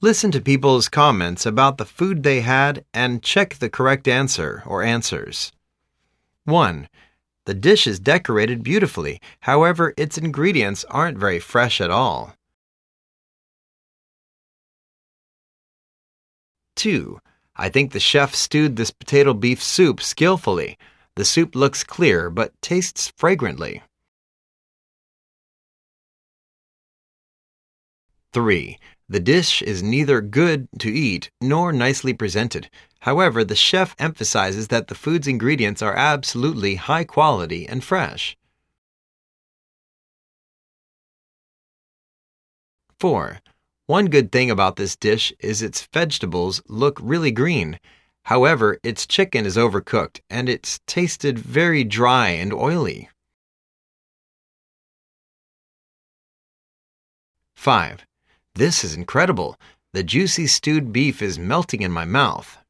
Listen to people's comments about the food they had and check the correct answer or answers. 1. The dish is decorated beautifully. However, its ingredients aren't very fresh at all. 2. I think the chef stewed this potato beef soup skillfully. The soup looks clear but tastes fragrantly. 3. The dish is neither good to eat nor nicely presented. However, the chef emphasizes that the food's ingredients are absolutely high quality and fresh. 4. One good thing about this dish is its vegetables look really green. However, its chicken is overcooked and it's tasted very dry and oily. 5. This is incredible. The juicy stewed beef is melting in my mouth.